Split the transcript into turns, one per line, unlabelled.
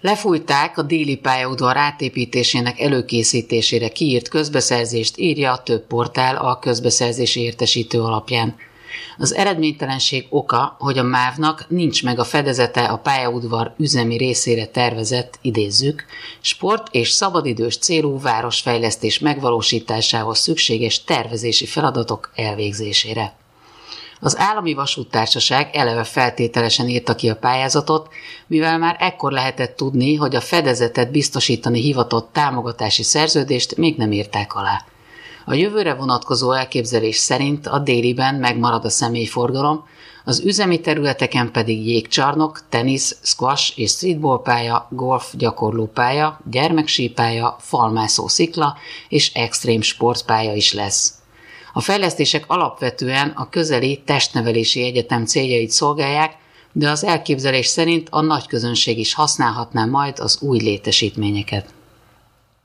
Lefújták a déli pályaudvar átépítésének előkészítésére kiírt közbeszerzést, írja több portál a közbeszerzési értesítő alapján. Az eredménytelenség oka, hogy a MÁV-nak nincs meg a fedezete a pályaudvar üzemi részére tervezett, idézzük, sport- és szabadidős célú városfejlesztés megvalósításához szükséges tervezési feladatok elvégzésére. Az Állami Vasúttársaság eleve feltételesen írta ki a pályázatot, mivel már ekkor lehetett tudni, hogy a fedezetet biztosítani hivatott támogatási szerződést még nem írták alá. A jövőre vonatkozó elképzelés szerint a déliben megmarad a személyforgalom, az üzemi területeken pedig jégcsarnok, tenisz, squash és streetballpálya, golf gyakorlópálya, gyermeksípálya, falmászó szikla és extrém sportpálya is lesz. A fejlesztések alapvetően a közeli testnevelési egyetem céljait szolgálják, de az elképzelés szerint a nagy közönség is használhatná majd az új létesítményeket.